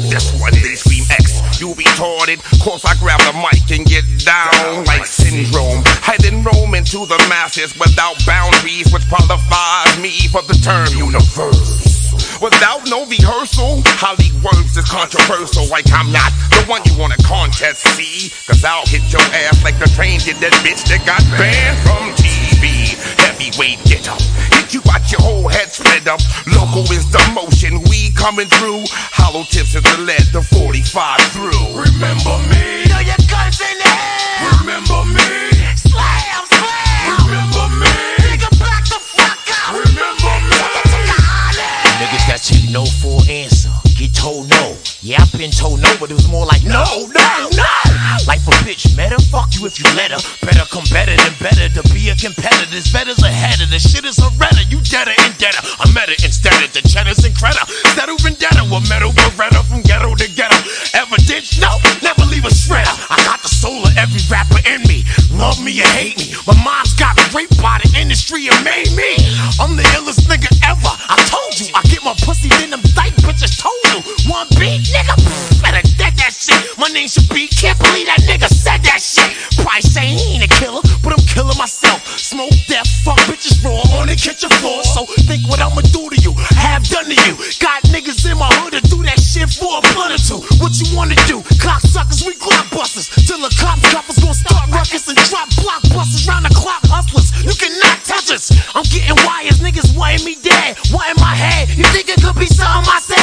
this one, they scream X. You retarded, course I grab the mic and get down like Syndrome. I then roam into the masses without boundaries, which qualifies me for the term universe. Without no rehearsal, how leak words is controversial. Like I'm not the one you want to contest, see? Cause I'll hit your ass like the train did that bitch that got banned from TV. Heavyweight get up, hit you got your whole head split up. Local is the motion, we coming through. Hollow tips is the lead, the 45 through. Remember me? Throw your guns in the air. Remember me? Slam, slam. Remember me? Nigga, back the fuck up. Remember me? Niggas that take no for an answer, get told no. Yeah, I've been told no, but it was more like no. Like a bitch, meta, fuck you if you let her. Better come better than better to be a competitor. This better's ahead of the shit is a redder. You deader and deader. I'm meta instead of the cheddars and credit. Settle vendetta with metal beretta from ghetto to ghetto. Evidence, no, never leave a shredder. I got the soul of every rapper in me. Love me or hate me. My mom's got raped by the industry and made me. I'm the illest nigga ever. I told you, I get my pussy in them dyke bitches told you. One beat, nigga, better dead that shit. My name should be, can't believe that nigga said that shit. Probably say he ain't a killer, but I'm killing myself. Smoke that fuck bitches raw on the kitchen floor. So think what I'ma do to you, have done to you. Got niggas in my hood to do that shit for a blunt or two. What you wanna do? Cocksuckers, we blockbusters. Till the cop coppers gon' start ruckus and drop blockbusters round the clock hustlers. You cannot touch us. I'm getting wires, niggas wanting me dead. What in my head? You think it could be something I said?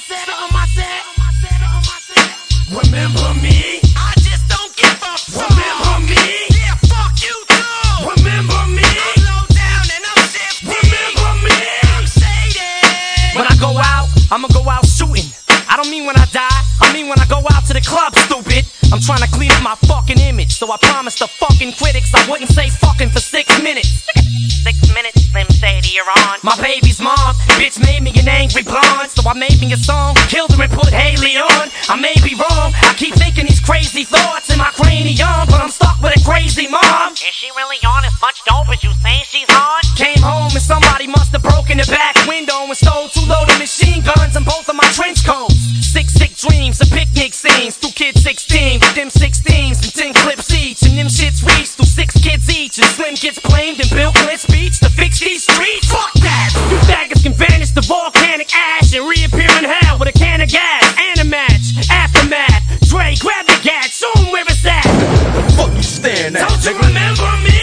Remember me? I just don't give a fuck. Remember me? Yeah, fuck you too. Remember me? I'm low down and I'm shifty. Remember me? I'm shaded. When I go out, I'ma go out shooting. I don't mean when I die, I mean when I go out to the club, stupid. I'm trying to clean up my fucking image, so I promised the fucking critics I wouldn't say fucking for 6 minutes. 6 minutes, Slim Shady, you're on. My baby's mom, bitch made me an angry blonde, so I made me a song, killed her and put Haley on. I may be wrong, I keep thinking these crazy thoughts in my cranium, but I'm stuck with a crazy mom. Is she really on as much dope as you say she's on? Came home and somebody must have broken the back window and stole 2 loaded machine guns and both of my trench coats. 6 sick dreams of picnic scenes, 2 kids 16 with them 16s and 10 clips each, and them shits reach through 6 kids each, and Slim gets blamed and Bill Clinton speech to fix these streets. Fuck that! You faggots can vanish the volcanic ash and reappear in hell with a can of gas and a match. Aftermath, Dre, grab the gat, show 'em where it's at. Fuck you staring at, Don't you remember me?